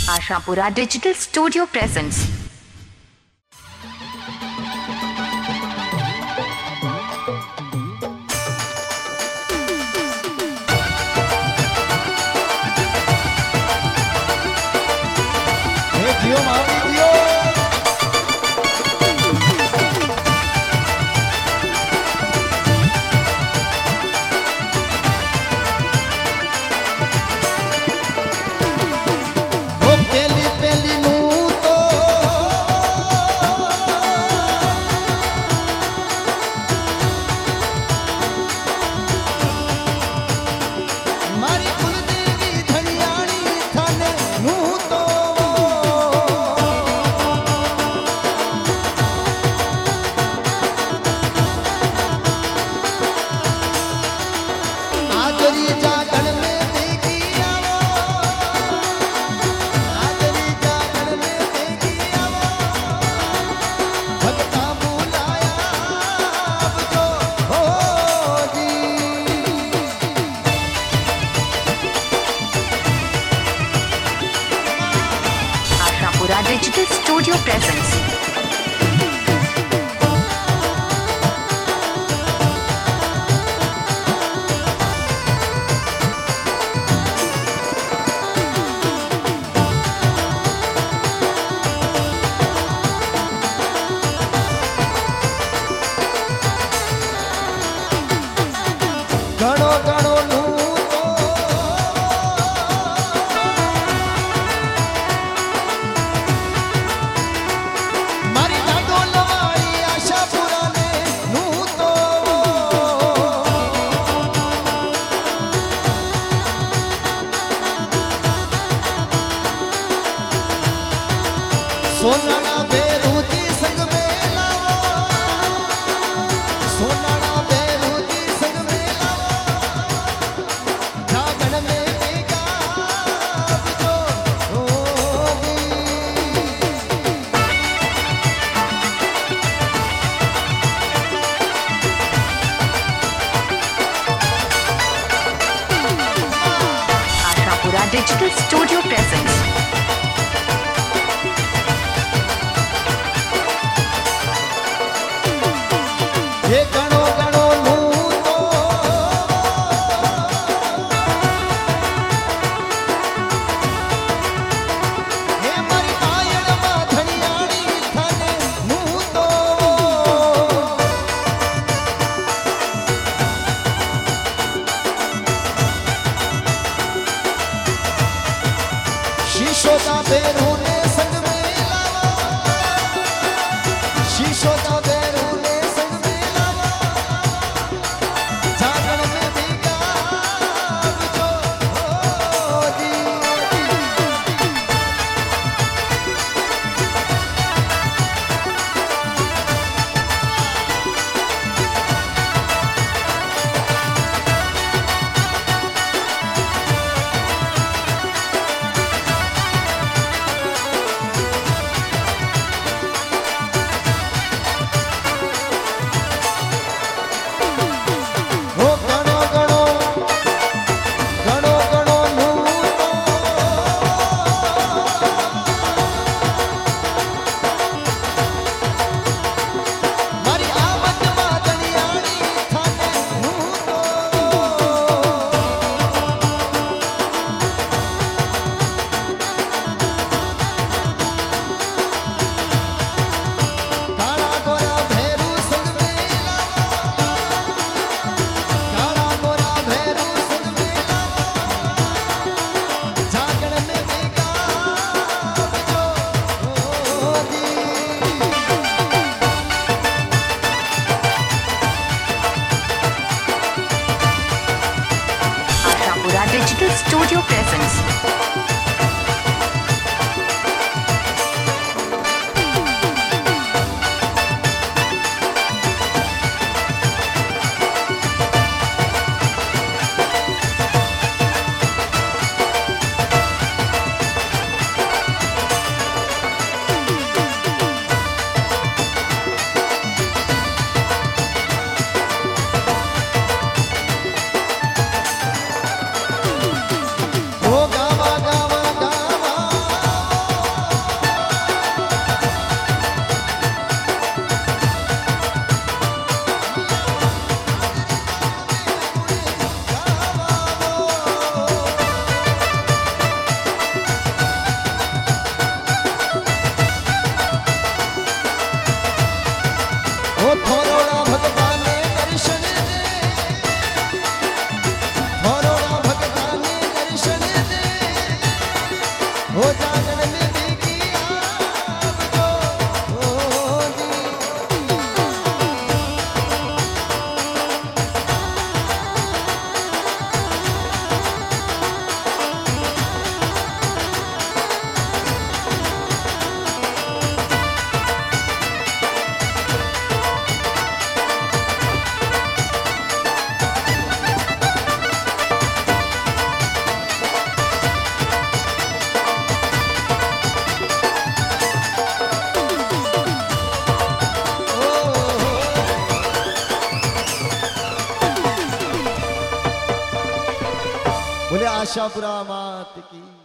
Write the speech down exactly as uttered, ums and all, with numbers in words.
Ashapura digital studio presents. जियो मावी जियो वो पहली पहली नू तो मारी कुलदेवी धनियाणी थाने नू तो डिजिटल स्टूडियो प्रेजेंट्स। गणो गणो नू सोनाना बेरूती संग में लावो सोनाना बेरूती संग में लावो जागण में बेगा जो होगी आशापुरा डिजिटल स्टूडियो प्रेजेंट्स। हे गणो गणो नू तो हे मारी आयण मा धनियाणी थाने नू तो शीशो का बेरू ने संग में लावा शीशो का बेरू ने संग में हो जागण बीबी की आवजो जी। बोले आशापुरा मात की।